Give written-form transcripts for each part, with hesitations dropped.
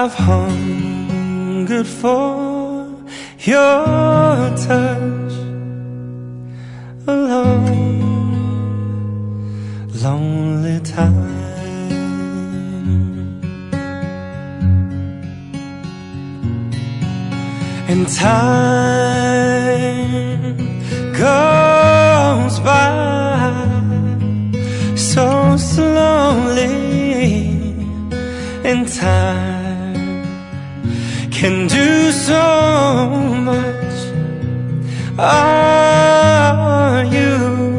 I've hungered for your touch, a long, lonely time. And time goes by so slowly, and time can do so much. Are you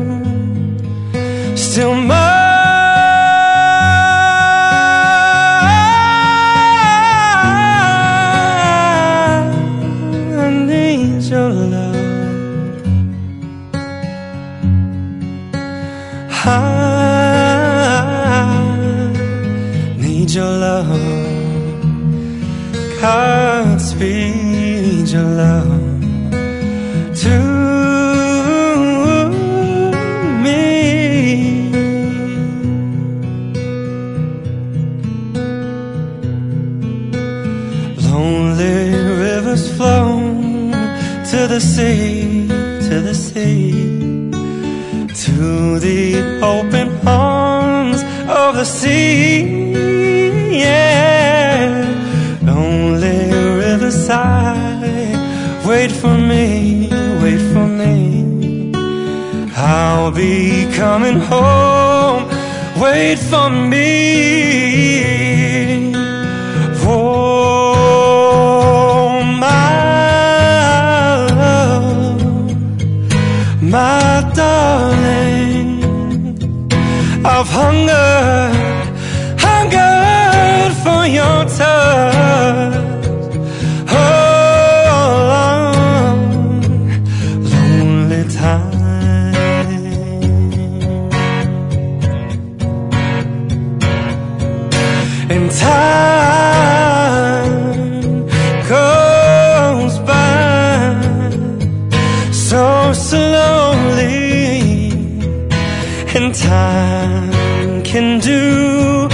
still mine? I need your love. I need your love. Godspeed your love to me. Lonely rivers flow to the sea, to the sea, to the open arms of the sea. Yeah, lonely riverside, wait for me, wait for me. I'll be coming home, wait for me. Oh, my love, my darling, I've hungered for your touch. And time goes by so slowly, and time can do